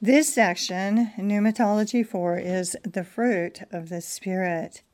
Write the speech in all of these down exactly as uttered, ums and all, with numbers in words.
This section, Pneumatology four, is the fruit of the Spirit.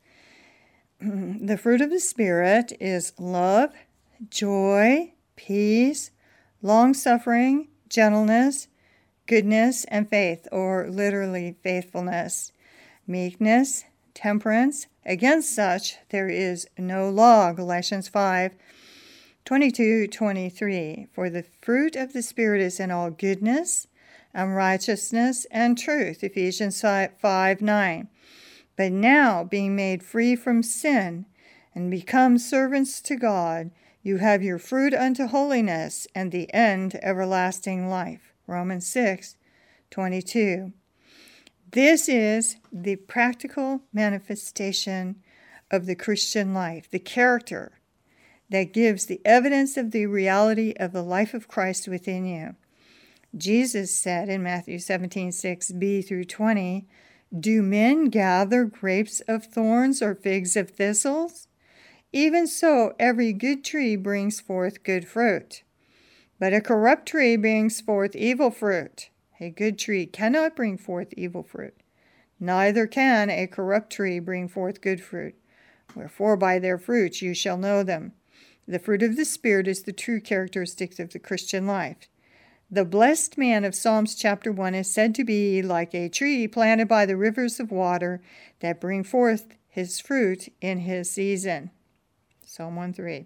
The fruit of the Spirit is love, joy, peace, long-suffering, gentleness, goodness, and faith, or literally faithfulness, meekness, temperance. Against such there is no law, Galatians five, twenty-two, twenty-three. For the fruit of the Spirit is in all goodness, and righteousness, and truth, Ephesians five, nine. But now, being made free from sin, and become servants to God, you have your fruit unto holiness, and the end everlasting life, Romans six, twenty-two. This is the practical manifestation of the Christian life, the character that gives the evidence of the reality of the life of Christ within you. Jesus said in Matthew seventeen, six b through twenty, do men gather grapes of thorns or figs of thistles? Even so, every good tree brings forth good fruit, but a corrupt tree brings forth evil fruit. A good tree cannot bring forth evil fruit, neither can a corrupt tree bring forth good fruit. Wherefore by their fruits you shall know them. The fruit of the Spirit is the true characteristics of the Christian life. The blessed man of Psalms chapter one is said to be like a tree planted by the rivers of water that bring forth his fruit in his season. Psalm one three.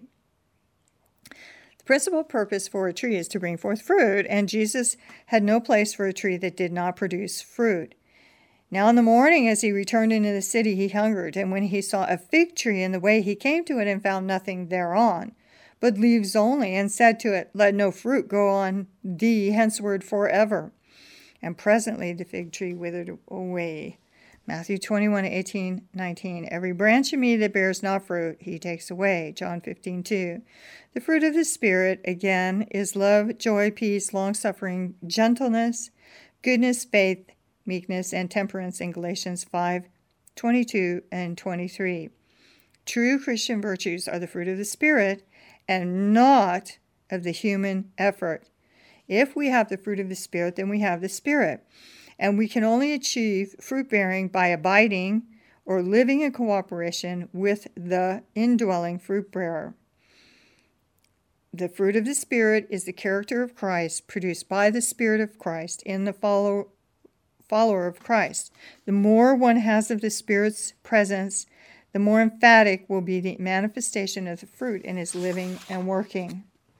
The principal purpose for a tree is to bring forth fruit, and Jesus had no place for a tree that did not produce fruit. Now in the morning, as he returned into the city, he hungered, and when he saw a fig tree in the way, he came to it and found nothing thereon, but leaves only, and said to it, let no fruit grow on thee henceforward forever. And presently the fig tree withered away. Matthew twenty-one, eighteen, nineteen. Every branch in me that bears not fruit, he takes away. John fifteen, two. The fruit of the Spirit, again, is love, joy, peace, long-suffering, gentleness, goodness, faith, meekness, and temperance in Galatians five, twenty-two and twenty-three. True Christian virtues are the fruit of the Spirit, and not of the human effort. If we have the fruit of the Spirit, then we have the Spirit. And we can only achieve fruit-bearing by abiding or living in cooperation with the indwelling fruit-bearer. The fruit of the Spirit is the character of Christ produced by the Spirit of Christ in the follow, follower of Christ. The more one has of the Spirit's presence, the more emphatic will be the manifestation of the fruit in his living and working.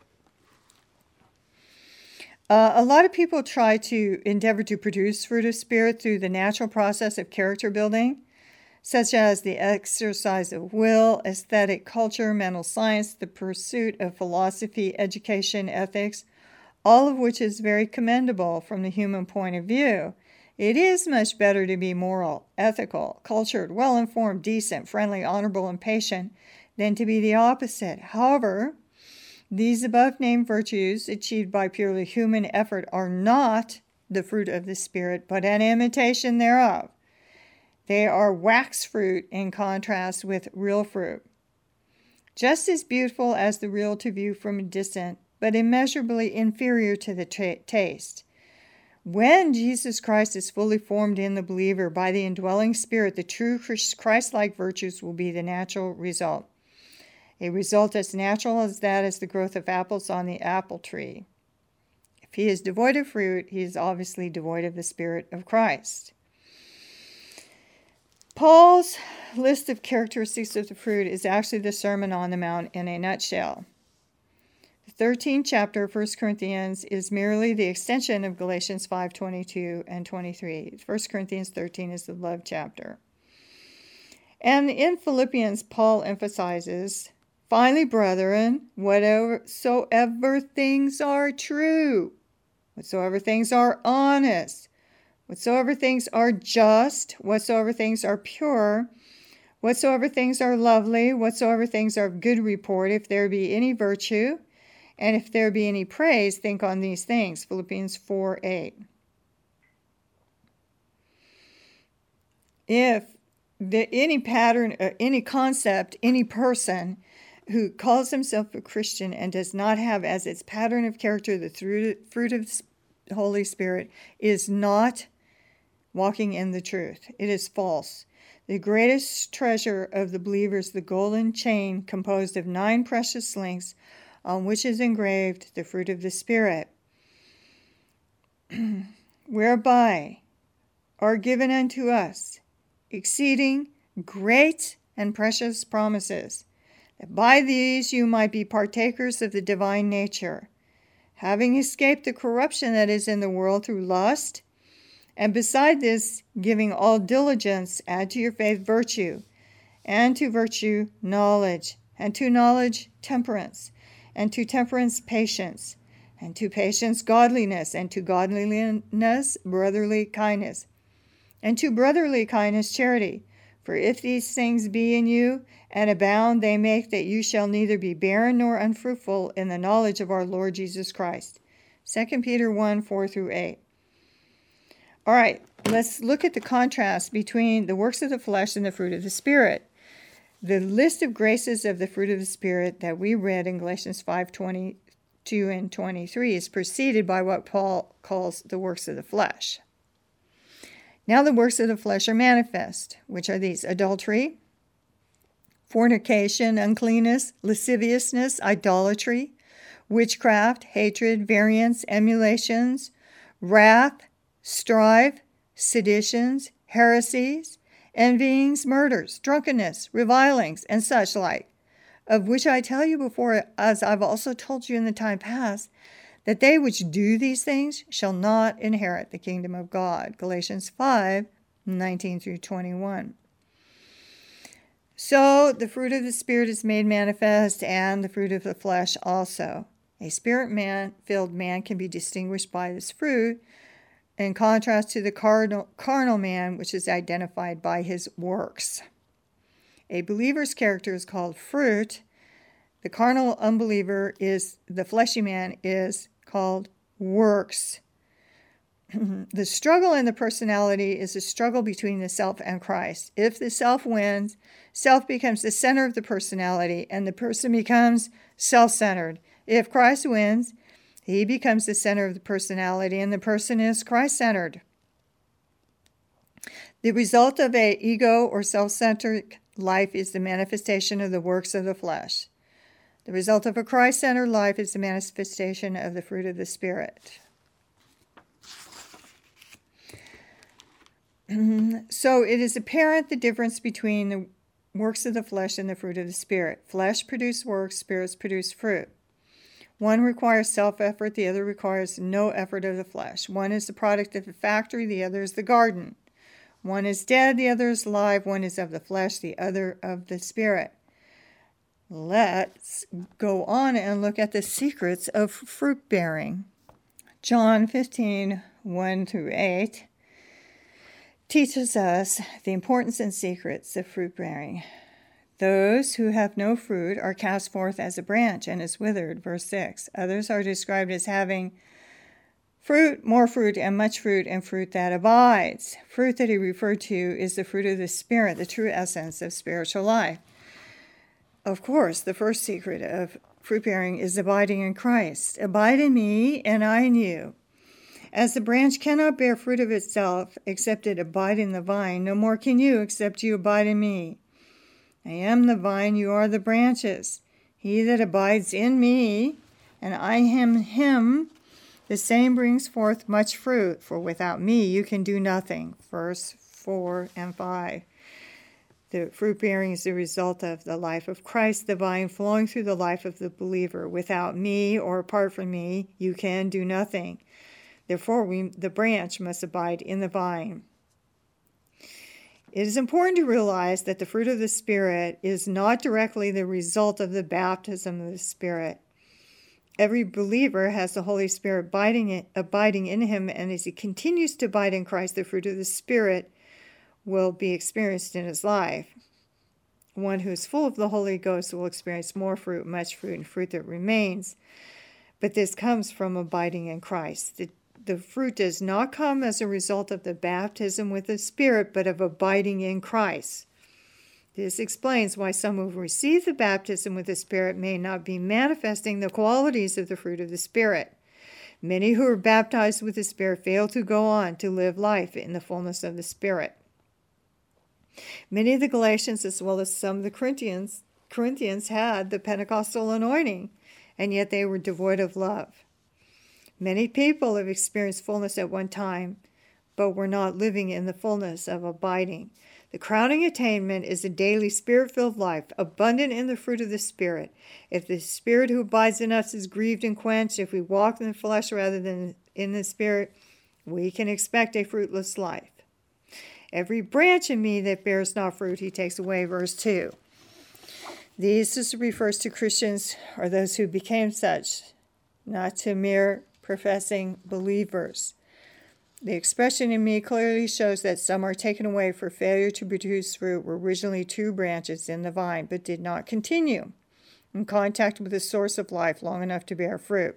Uh, a lot of people try to endeavor to produce fruit of Spirit through the natural process of character building, such as the exercise of will, aesthetic culture, mental science, the pursuit of philosophy, education, ethics, all of which is very commendable from the human point of view. It is much better to be moral, ethical, cultured, well-informed, decent, friendly, honorable, and patient than to be the opposite. However, these above-named virtues achieved by purely human effort are not the fruit of the Spirit, but an imitation thereof. They are wax fruit in contrast with real fruit. Just as beautiful as the real to view from a distance, but immeasurably inferior to the t- taste. When Jesus Christ is fully formed in the believer by the indwelling Spirit, the true Christ-like virtues will be the natural result. A result as natural as that is the growth of apples on the apple tree. If he is devoid of fruit, he is obviously devoid of the Spirit of Christ. Paul's list of characteristics of the fruit is actually the Sermon on the Mount in a nutshell. The thirteenth chapter of First Corinthians is merely the extension of Galatians five, twenty-two and twenty-three. First Corinthians thirteen is the love chapter. And in Philippians, Paul emphasizes, finally, brethren, whatsoever things are true, whatsoever things are honest, whatsoever things are just, whatsoever things are pure, whatsoever things are lovely, whatsoever things are of good report, if there be any virtue, and if there be any praise, think on these things. Philippians four, eight. If the, any pattern, uh, any concept, any person who calls himself a Christian and does not have as its pattern of character the fruit of Holy Spirit is not walking in the truth. It is false. The greatest treasure of the believer is the golden chain composed of nine precious links on which is engraved the fruit of the Spirit, whereby are given unto us exceeding great and precious promises, that by these you might be partakers of the divine nature, having escaped the corruption that is in the world through lust. And beside this, giving all diligence, add to your faith virtue, and to virtue knowledge, and to knowledge temperance, and to temperance patience, and to patience godliness, and to godliness brotherly kindness, and to brotherly kindness charity. For if these things be in you, and abound, they make that you shall neither be barren nor unfruitful in the knowledge of our Lord Jesus Christ. Second Peter one, four through eight. All right, let's look at the contrast between the works of the flesh and the fruit of the Spirit. The list of graces of the fruit of the Spirit that we read in Galatians five, twenty-two and twenty-three is preceded by what Paul calls the works of the flesh. Now the works of the flesh are manifest, which are these: adultery, fornication, uncleanness, lasciviousness, idolatry, witchcraft, hatred, variance, emulations, wrath, strife, seditions, heresies, envyings, murders, drunkenness, revilings, and such like, of which I tell you before, as I've also told you in the time past, that they which do these things shall not inherit the kingdom of God. Galatians five, nineteen through twenty-one. So the fruit of the Spirit is made manifest, and the fruit of the flesh also. A spirit-filled man can be distinguished by this fruit, in contrast to the carnal, carnal man, which is identified by his works. A believer's character is called fruit. The carnal unbeliever is, the fleshy man is called works. The struggle in the personality is a struggle between the self and Christ. If the self wins, self becomes the center of the personality, and the person becomes self-centered. If Christ wins, he becomes the center of the personality, and the person is Christ-centered. The result of a ego or self-centered life is the manifestation of the works of the flesh. The result of a Christ-centered life is the manifestation of the fruit of the Spirit. So it is apparent the difference between the works of the flesh and the fruit of the Spirit. Flesh produces works, spirits produce fruit. One requires self-effort, the other requires no effort of the flesh. One is the product of the factory, the other is the garden. One is dead, the other is alive. One is of the flesh, the other of the Spirit. Let's go on and look at the secrets of fruit bearing. John fifteen, one through eight teaches us the importance and secrets of fruit bearing. Those who have no fruit are cast forth as a branch and is withered, verse six. Others are described as having fruit, more fruit, and much fruit, and fruit that abides. Fruit that he referred to is the fruit of the Spirit, the true essence of spiritual life. Of course, the first secret of fruit bearing is abiding in Christ. Abide in me, and I in you. As the branch cannot bear fruit of itself except it abide in the vine, no more can you except you abide in me. I am the vine, you are the branches. He that abides in me, and I in him, the same brings forth much fruit, for without me you can do nothing. Verse four and five. The fruit bearing is the result of the life of Christ, the vine flowing through the life of the believer. Without me or apart from me, you can do nothing. Therefore, we, the branch must abide in the vine. It is important to realize that the fruit of the Spirit is not directly the result of the baptism of the Spirit. Every believer has the Holy Spirit abiding in, abiding in him, and as he continues to abide in Christ, the fruit of the Spirit will be experienced in his life. One who is full of the Holy Ghost will experience more fruit, much fruit, and fruit that remains. But this comes from abiding in Christ. The The fruit does not come as a result of the baptism with the Spirit, but of abiding in Christ. This explains why some who receive the baptism with the Spirit may not be manifesting the qualities of the fruit of the Spirit. Many who are baptized with the Spirit fail to go on to live life in the fullness of the Spirit. Many of the Galatians, as well as some of the Corinthians, Corinthians had the Pentecostal anointing, and yet they were devoid of love. Many people have experienced fullness at one time, but were not living in the fullness of abiding. The crowning attainment is a daily Spirit-filled life, abundant in the fruit of the Spirit. If the Spirit who abides in us is grieved and quenched, if we walk in the flesh rather than in the Spirit, we can expect a fruitless life. Every branch in me that bears not fruit, he takes away, verse two. These just refers to Christians or those who became such, not to mere professing believers. The expression in me clearly shows that some are taken away for failure to produce fruit, were originally two branches in the vine, but did not continue in contact with the source of life long enough to bear fruit.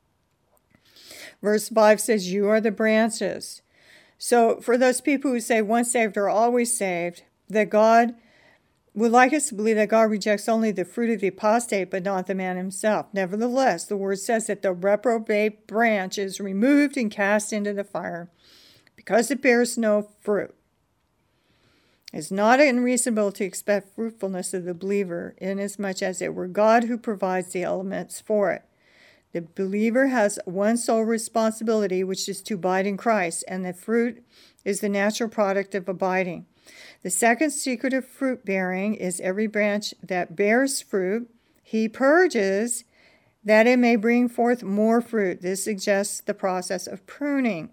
Verse five says, you are the branches. So for those people who say once saved are always saved, that God would like us to believe that God rejects only the fruit of the apostate, but not the man himself. Nevertheless, the word says that the reprobate branch is removed and cast into the fire because it bears no fruit. It's not unreasonable to expect fruitfulness of the believer, inasmuch as it were God who provides the elements for it. The believer has one sole responsibility, which is to abide in Christ, and the fruit is the natural product of abiding. The second secret of fruit bearing is every branch that bears fruit, he purges that it may bring forth more fruit. This suggests the process of pruning.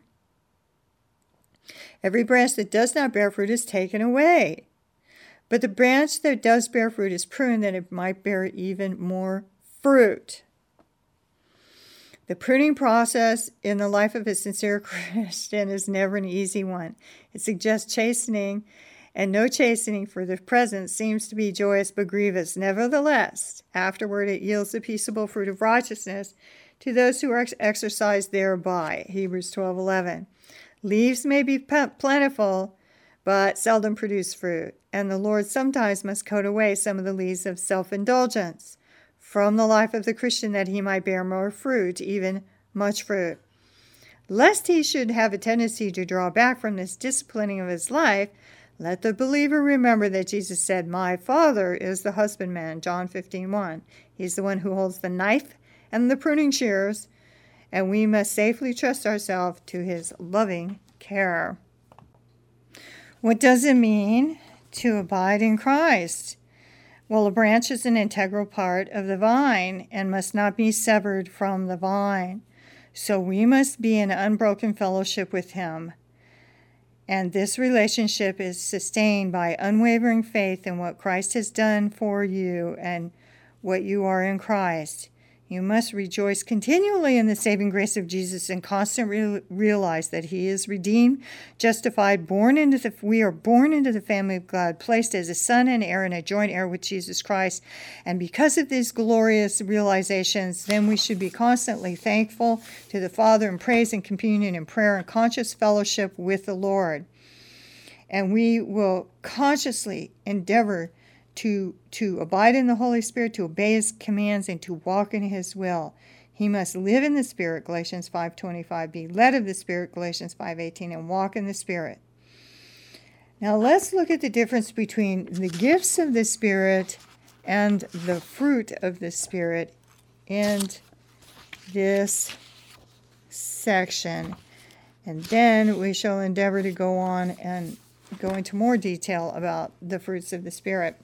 Every branch that does not bear fruit is taken away. But the branch that does bear fruit is pruned that it might bear even more fruit. The pruning process in the life of a sincere Christian is never an easy one. It suggests chastening, and no chastening for the present seems to be joyous but grievous. Nevertheless, afterward it yields the peaceable fruit of righteousness to those who are exercised thereby. Hebrews twelve eleven. Leaves may be plentiful, but seldom produce fruit, and the Lord sometimes must cut away some of the leaves of self-indulgence from the life of the Christian, that he might bear more fruit, even much fruit. Lest he should have a tendency to draw back from this disciplining of his life, let the believer remember that Jesus said, my Father is the husbandman, John fifteen one. He's the one who holds the knife and the pruning shears, and we must safely trust ourselves to his loving care. What does it mean to abide in Christ? Well, a branch is an integral part of the vine and must not be severed from the vine. So we must be in unbroken fellowship with him. And this relationship is sustained by unwavering faith in what Christ has done for you and what you are in Christ. You must rejoice continually in the saving grace of Jesus and constantly realize that he is redeemed, justified, born into the, we are born into the family of God, placed as a son and heir and a joint heir with Jesus Christ. And because of these glorious realizations, then we should be constantly thankful to the Father in praise and communion and prayer and conscious fellowship with the Lord. And we will consciously endeavor to to abide in the Holy Spirit, to obey his commands, and to walk in his will. He must live in the Spirit, Galatians five twenty-five, be led of the Spirit, Galatians five eighteen, and walk in the Spirit. Now let's look at the difference between the gifts of the Spirit and the fruit of the Spirit in this section. And then we shall endeavor to go on and go into more detail about the fruits of the Spirit.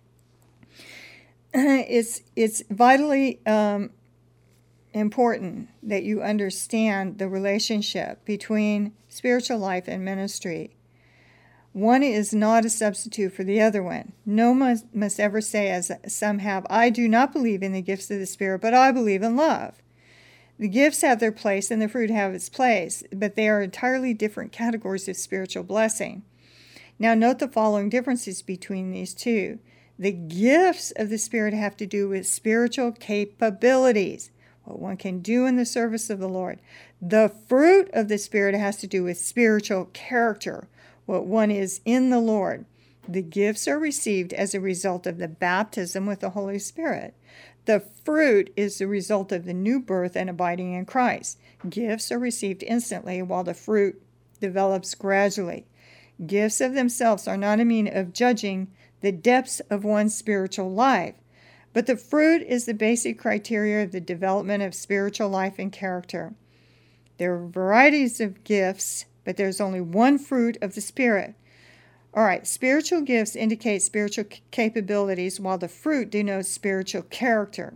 It's it's vitally um, important that you understand the relationship between spiritual life and ministry. One is not a substitute for the other one. No one must, must ever say, as some have, I do not believe in the gifts of the Spirit, but I believe in love. The gifts have their place and the fruit have its place, but they are entirely different categories of spiritual blessing. Now note the following differences between these two. The gifts of the Spirit have to do with spiritual capabilities, what one can do in the service of the Lord. The fruit of the Spirit has to do with spiritual character, what one is in the Lord. The gifts are received as a result of the baptism with the Holy Spirit. The fruit is the result of the new birth and abiding in Christ. Gifts are received instantly, while the fruit develops gradually. Gifts of themselves are not a means of judging the depths of one's spiritual life, but the fruit is the basic criteria of the development of spiritual life and character. There are varieties of gifts, but there's only one fruit of the Spirit. All right, spiritual gifts indicate spiritual capabilities, while the fruit denotes spiritual character.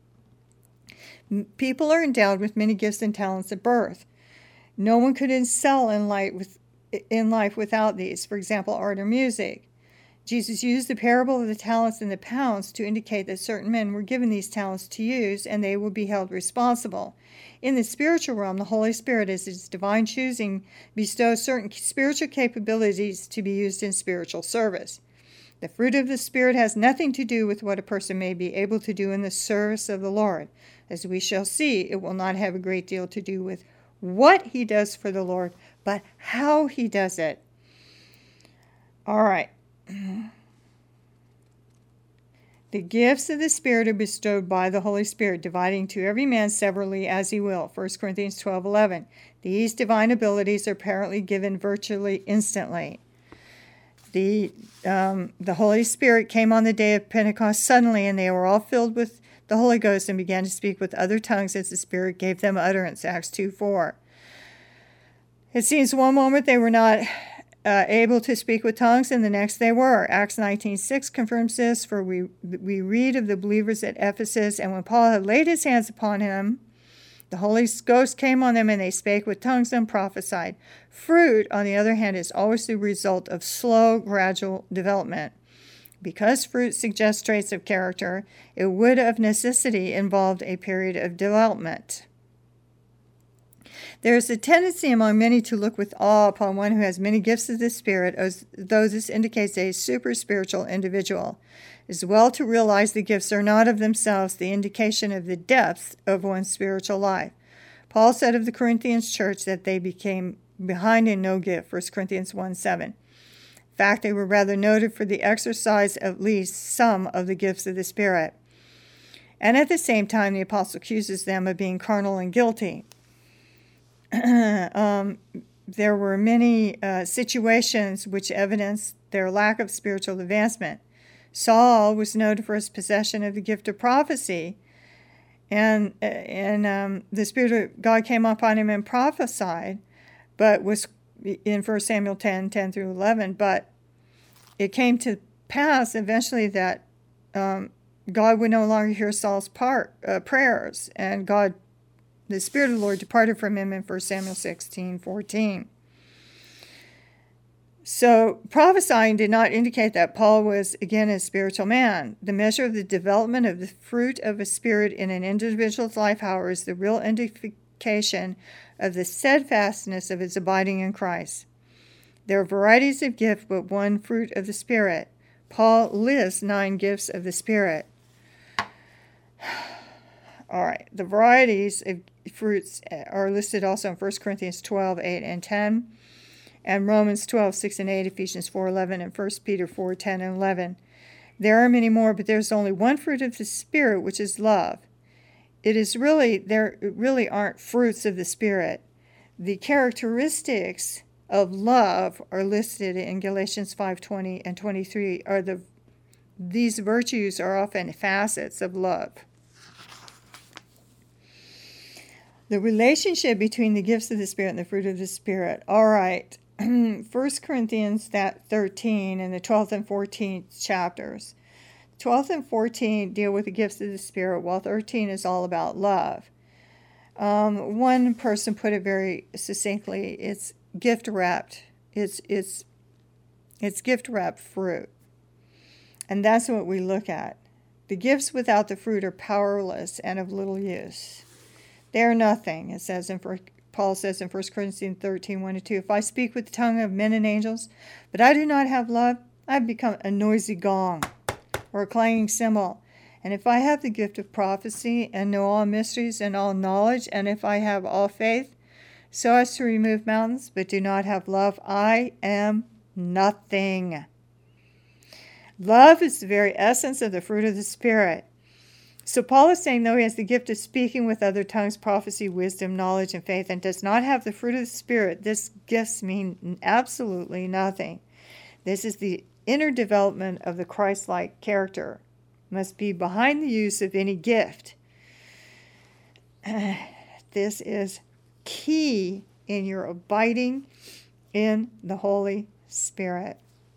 People are endowed with many gifts and talents at birth. No one could excel in life, with, in life without these, for example, art or music. Jesus used the parable of the talents and the pounds to indicate that certain men were given these talents to use, and they will be held responsible. In the spiritual realm, the Holy Spirit, as His divine choosing, bestows certain spiritual capabilities to be used in spiritual service. The fruit of the Spirit has nothing to do with what a person may be able to do in the service of the Lord. As we shall see, it will not have a great deal to do with what he does for the Lord, but how he does it. All right. The gifts of the Spirit are bestowed by the Holy Spirit, dividing to every man severally as he will. First Corinthians twelve eleven. These divine abilities are apparently given virtually instantly. The, um, the Holy Spirit came on the day of Pentecost suddenly, and they were all filled with the Holy Ghost and began to speak with other tongues as the Spirit gave them utterance. Acts two four. It seems one moment they were not Uh, able to speak with tongues, and the next they were. Acts nineteen six confirms this, for we we read of the believers at Ephesus, and when Paul had laid his hands upon him, the Holy Ghost came on them, and they spake with tongues and prophesied. Fruit, on the other hand, is always the result of slow, gradual development. Because fruit suggests traits of character, it would of necessity involve a period of development. There is a tendency among many to look with awe upon one who has many gifts of the Spirit, as though this indicates a super spiritual individual. It is well to realize the gifts are not of themselves the indication of the depth of one's spiritual life. Paul said of the Corinthians church that they became behind in no gift, First Corinthians one seven. In fact, they were rather noted for the exercise of at least some of the gifts of the Spirit. And at the same time, the apostle accuses them of being carnal and guilty. um, there were many uh, situations which evidenced their lack of spiritual advancement. Saul was noted for his possession of the gift of prophecy, and and um, the Spirit of God came upon him and prophesied, but was in First Samuel ten, ten through eleven. But it came to pass eventually that um, God would no longer hear Saul's part, uh, prayers, and God. The Spirit of the Lord departed from him in First Samuel sixteen fourteen. So prophesying did not indicate that Paul was, again, a spiritual man. The measure of the development of the fruit of a spirit in an individual's life, however, is the real indication of the steadfastness of his abiding in Christ. There are varieties of gift, but one fruit of the Spirit. Paul lists nine gifts of the Spirit. All right, the varieties of fruits are listed also in First Corinthians twelve, eight, and ten, and Romans twelve, six, and eight, Ephesians four, eleven, and First Peter four, ten, and eleven. There are many more, but there's only one fruit of the Spirit, which is love. It is really, there really aren't fruits of the Spirit. The characteristics of love are listed in Galatians five, twenty, and twenty-three. Are the These virtues are often facets of love. The relationship between the gifts of the Spirit and the fruit of the Spirit. All right. First Corinthians that thirteen and the twelfth and fourteenth chapters. twelfth and fourteenth deal with the gifts of the Spirit, while thirteen is all about love. Um, one person put it very succinctly. It's gift wrapped. It's it's it's gift wrapped fruit. And that's what we look at. The gifts without the fruit are powerless and of little use. They are nothing, it says in Paul says in First Corinthians thirteen, one to two. If I speak with the tongue of men and angels, but I do not have love, I have become a noisy gong or a clanging cymbal. And if I have the gift of prophecy and know all mysteries and all knowledge, and if I have all faith, so as to remove mountains, but do not have love, I am nothing. Love is the very essence of the fruit of the Spirit. So Paul is saying, though he has the gift of speaking with other tongues, prophecy, wisdom, knowledge, and faith, and does not have the fruit of the Spirit, this gifts mean absolutely nothing. This is the inner development of the Christ-like character. Must be behind the use of any gift. This is key in your abiding in the Holy Spirit.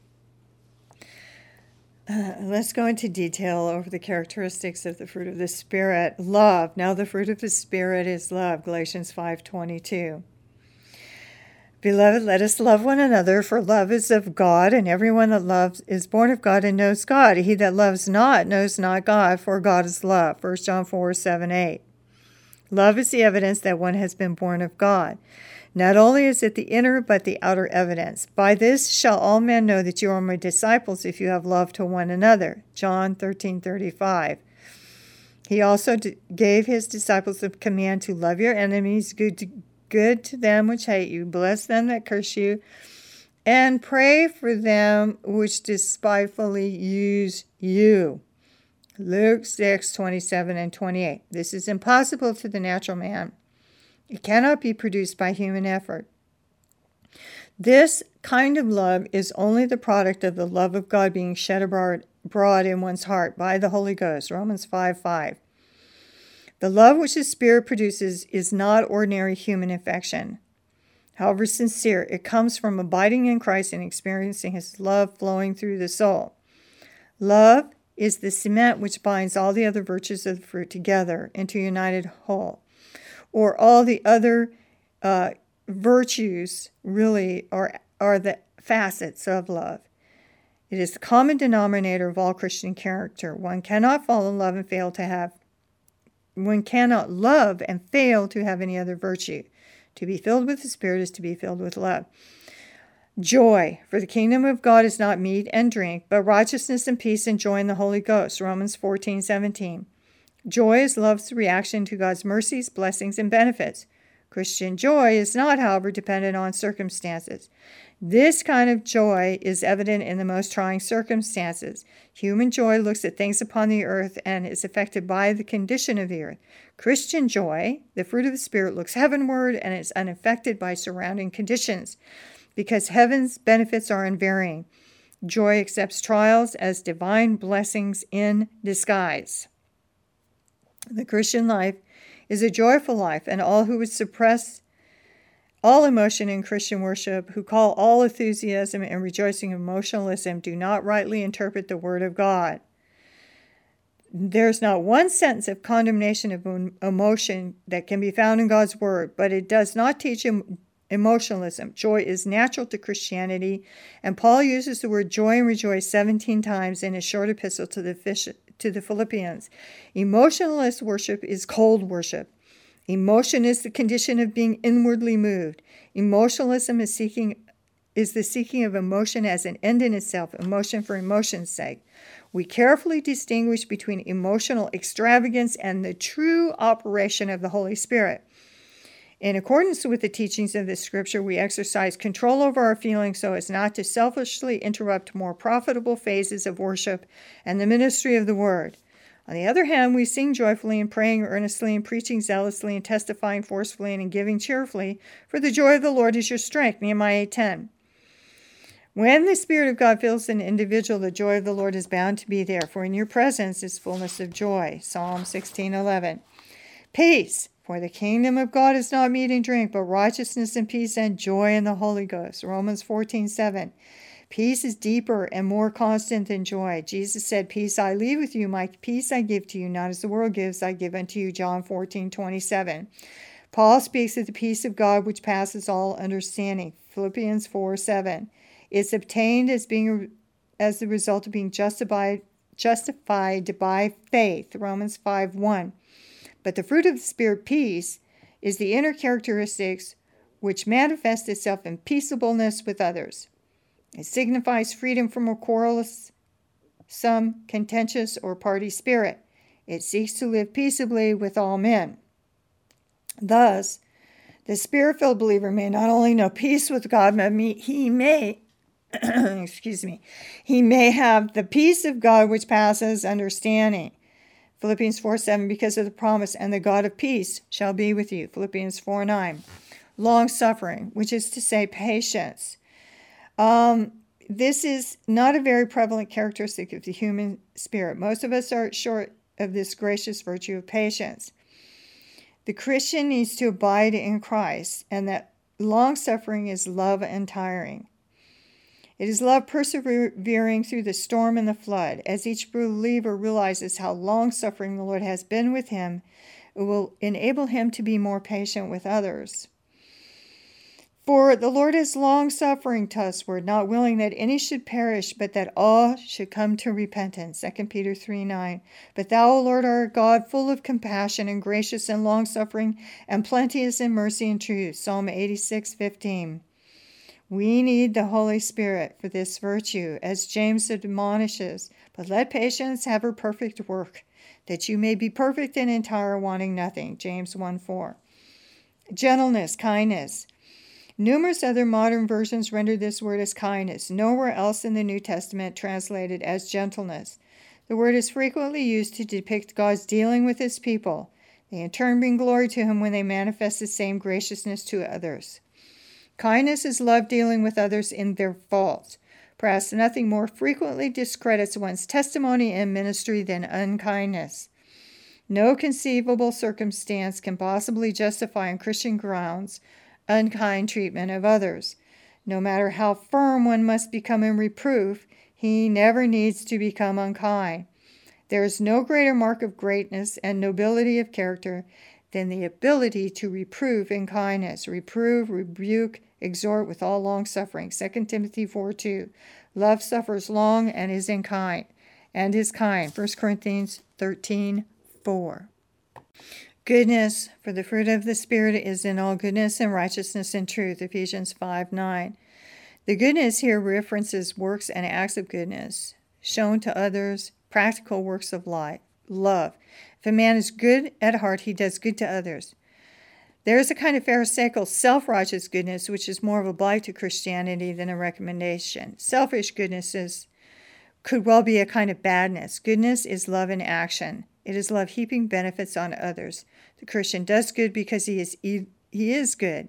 Uh, let's go into detail over the characteristics of the fruit of the Spirit. Love. Now the fruit of the Spirit is love. Galatians five twenty-two. Beloved, let us love one another, for love is of God, and everyone that loves is born of God and knows God. He that loves not knows not God, for God is love. First John four seven, eight. Love is the evidence that one has been born of God. Not only is it the inner, but the outer evidence. By this shall all men know that you are my disciples, if you have love to one another. John thirteen thirty-five. He also d- gave his disciples the command to love your enemies, good to, good to them which hate you, bless them that curse you, and pray for them which despitefully use you. Luke six twenty-seven and twenty-eight. This is impossible to the natural man. It cannot be produced by human effort. This kind of love is only the product of the love of God being shed abroad in one's heart by the Holy Ghost. Romans five five. The love which the Spirit produces is not ordinary human affection. However sincere, it comes from abiding in Christ and experiencing His love flowing through the soul. Love is the cement which binds all the other virtues of the fruit together into a united whole. Or all the other uh, virtues really are, are the facets of love. It is the common denominator of all Christian character. One cannot fall in love and fail to have, one cannot love and fail to have any other virtue. To be filled with the Spirit is to be filled with love. Joy, for the kingdom of God is not meat and drink, but righteousness and peace and joy in the Holy Ghost. Romans fourteen seventeen. Joy is love's reaction to God's mercies, blessings, and benefits. Christian joy is not, however, dependent on circumstances. This kind of joy is evident in the most trying circumstances. Human joy looks at things upon the earth and is affected by the condition of the earth. Christian joy, the fruit of the Spirit, looks heavenward and is unaffected by surrounding conditions, because heaven's benefits are unvarying. Joy accepts trials as divine blessings in disguise. The Christian life is a joyful life, and all who would suppress all emotion in Christian worship, who call all enthusiasm and rejoicing emotionalism, do not rightly interpret the Word of God. There's not one sentence of condemnation of emotion that can be found in God's Word, but it does not teach em- emotionalism. Joy is natural to Christianity, and Paul uses the word joy and rejoice seventeen times in his short epistle to the fish. to the Philippians. Emotionalist worship is cold worship. Emotion is the condition of being inwardly moved. Emotionalism is seeking is the seeking of emotion as an end in itself, emotion for emotion's sake. We carefully distinguish between emotional extravagance and the true operation of the Holy Spirit. In accordance with the teachings of this scripture, we exercise control over our feelings so as not to selfishly interrupt more profitable phases of worship and the ministry of the word. On the other hand, we sing joyfully and praying earnestly and preaching zealously and testifying forcefully and in giving cheerfully, for the joy of the Lord is your strength. Nehemiah eight ten. When the Spirit of God fills an individual, the joy of the Lord is bound to be there, for in your presence is fullness of joy. Psalm sixteen eleven. Peace. For the kingdom of God is not meat and drink, but righteousness and peace and joy in the Holy Ghost. Romans fourteen seven. Peace is deeper and more constant than joy. Jesus said, peace I leave with you, my peace I give to you, not as the world gives, I give unto you. John fourteen twenty-seven. Paul speaks of the peace of God which passes all understanding. Philippians four seven. It's obtained as being as the result of being justified, justified by faith. Romans five one. But the fruit of the Spirit, peace, is the inner characteristics which manifest itself in peaceableness with others. It signifies freedom from a quarrelsome, contentious, or party spirit. It seeks to live peaceably with all men. Thus, the Spirit-filled believer may not only know peace with God, but he may excuse me, he may have the peace of God which passes understanding. Philippians four seven, because of the promise, and the God of peace shall be with you. Philippians four nine. Long suffering, which is to say patience. Um, this is not a very prevalent characteristic of the human spirit. Most of us are short of this gracious virtue of patience. The Christian needs to abide in Christ, and that long suffering is love untiring. It is love persevering through the storm and the flood. As each believer realizes how long-suffering the Lord has been with him, it will enable him to be more patient with others. For the Lord is long-suffering to usward, not willing that any should perish, but that all should come to repentance. Second Peter three nine. But thou, O Lord, art God, full of compassion and gracious and long-suffering, and plenteous in mercy and truth. Psalm eighty-six fifteen. We need the Holy Spirit for this virtue, as James admonishes. But let patience have her perfect work, that you may be perfect and entire, wanting nothing. James one four. Gentleness, kindness. Numerous other modern versions render this word as kindness. Nowhere else in the New Testament translated as gentleness. The word is frequently used to depict God's dealing with his people. They in turn bring glory to him when they manifest the same graciousness to others. Kindness is love dealing with others in their faults. Perhaps nothing more frequently discredits one's testimony and ministry than unkindness. No conceivable circumstance can possibly justify on Christian grounds unkind treatment of others. No matter how firm one must become in reproof, he never needs to become unkind. There is no greater mark of greatness and nobility of character than the ability to reprove in kindness. Reprove, rebuke, exhort with all long-suffering. Second Timothy four two. Love suffers long and is in kind, and is kind. First Corinthians thirteen four. Goodness, for the fruit of the Spirit is in all goodness and righteousness and truth. Ephesians five nine. The goodness here references works and acts of goodness, shown to others, practical works of life, love. If a man is good at heart, he does good to others. There is a kind of pharisaical, self-righteous goodness, which is more of a blight to Christianity than a recommendation. Selfish goodness is, could well be a kind of badness. Goodness is love in action. It is love heaping benefits on others. The Christian does good because he is he is good.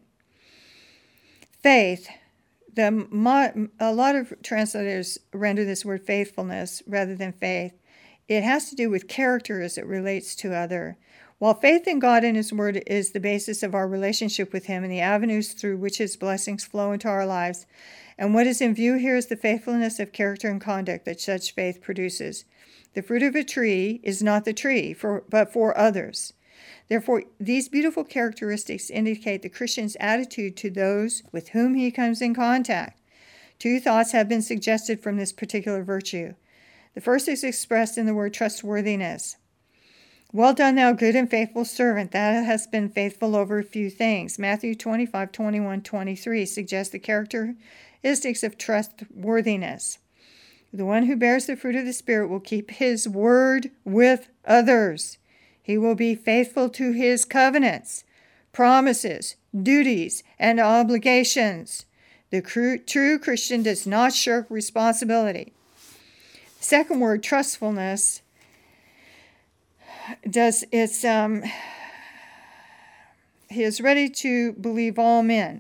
Faith. The a lot of translators render this word faithfulness rather than faith. It has to do with character as it relates to other. While faith in God and his word is the basis of our relationship with him and the avenues through which his blessings flow into our lives, and what is in view here is the faithfulness of character and conduct that such faith produces. The fruit of a tree is not the tree, for, but for others. Therefore, these beautiful characteristics indicate the Christian's attitude to those with whom he comes in contact. Two thoughts have been suggested from this particular virtue. The first is expressed in the word trustworthiness. Well done, thou good and faithful servant, thou hast been faithful over a few things. Matthew twenty-five twenty-one twenty-three suggests the characteristics of trustworthiness. The one who bears the fruit of the Spirit will keep his word with others. He will be faithful to his covenants, promises, duties, and obligations. The true Christian does not shirk responsibility. Second word, trustfulness, does it's um he is ready to believe all men.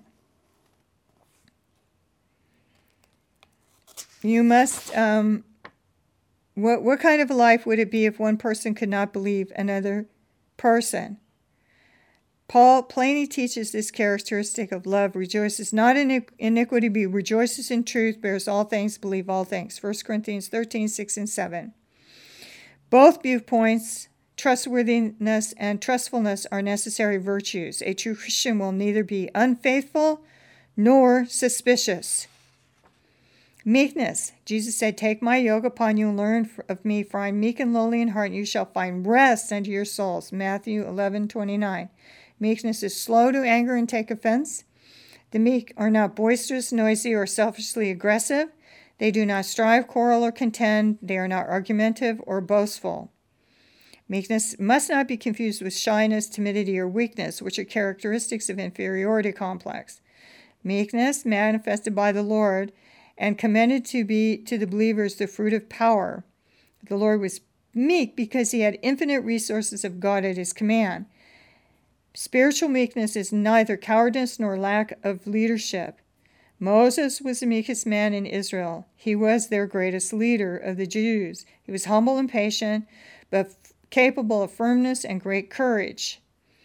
You must um what what kind of a life would it be if one person could not believe another person? Paul plainly teaches this characteristic of love: rejoices not in iniquity, but rejoices in truth, bears all things, believe all things. First Corinthians thirteen six and seven. Both viewpoints, trustworthiness and trustfulness, are necessary virtues. A true Christian will neither be unfaithful nor suspicious. Meekness. Jesus said, "Take my yoke upon you and learn of me, for I am meek and lowly in heart, and you shall find rest unto your souls." Matthew eleven twenty-nine. Meekness is slow to anger and take offense. The meek are not boisterous, noisy, or selfishly aggressive. They do not strive, quarrel, or contend. They are not argumentative or boastful. Meekness must not be confused with shyness, timidity, or weakness, which are characteristics of inferiority complex. Meekness, manifested by the Lord and commended to be to the believers the fruit of power. The Lord was meek because he had infinite resources of God at his command. Spiritual meekness is neither cowardice nor lack of leadership. Moses was the meekest man in Israel. He was their greatest leader of the Jews. He was humble and patient, but capable of firmness and great courage.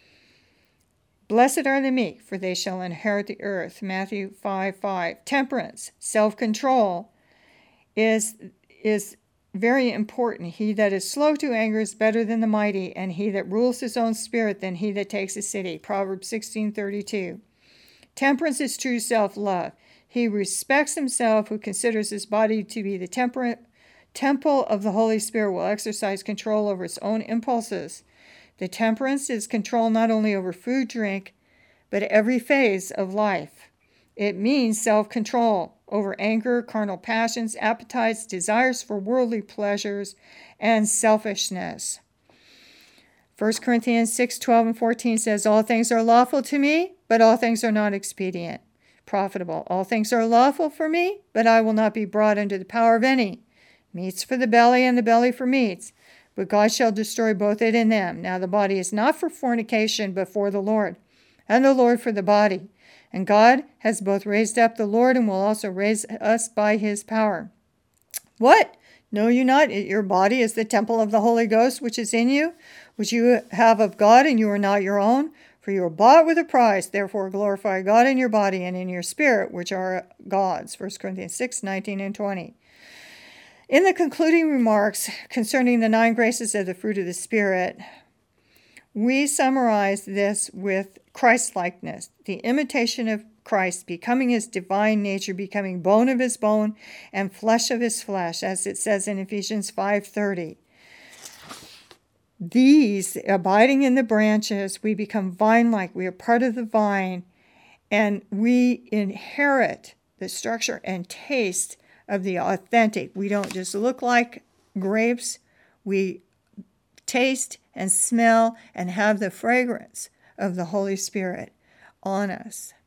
Blessed are the meek, for they shall inherit the earth. Matthew five five. Temperance, self-control, is, is very important. He that is slow to anger is better than the mighty, and he that rules his own spirit than he that takes a city. Proverbs sixteen thirty-two. Temperance is true self-love. He respects himself who considers his body to be the temperate temple of the Holy Spirit, will exercise control over its own impulses. The temperance is control not only over food, drink, but every phase of life. It means self-control over anger, carnal passions, appetites, desires for worldly pleasures, and selfishness. First Corinthians six twelve and fourteen says, all things are lawful to me, but all things are not expedient, profitable. All things are lawful for me, but I will not be brought under the power of any. Meats for the belly, and the belly for meats. But God shall destroy both it and them. Now the body is not for fornication, but for the Lord, and the Lord for the body. And God has both raised up the Lord, and will also raise us by his power. What? Know you not that your body is the temple of the Holy Ghost, which is in you, which you have of God, and you are not your own? For you are bought with a price. Therefore glorify God in your body and in your spirit, which are God's. First Corinthians six nineteen and twenty. In the concluding remarks concerning the nine graces of the fruit of the Spirit, we summarize this with Christ-likeness, the imitation of Christ, becoming his divine nature, becoming bone of his bone and flesh of his flesh, as it says in Ephesians five thirty. These, abiding in the branches, we become vine-like. We are part of the vine, and we inherit the structure and taste of the authentic. We don't just look like grapes. We taste and smell and have the fragrance of the Holy Spirit on us.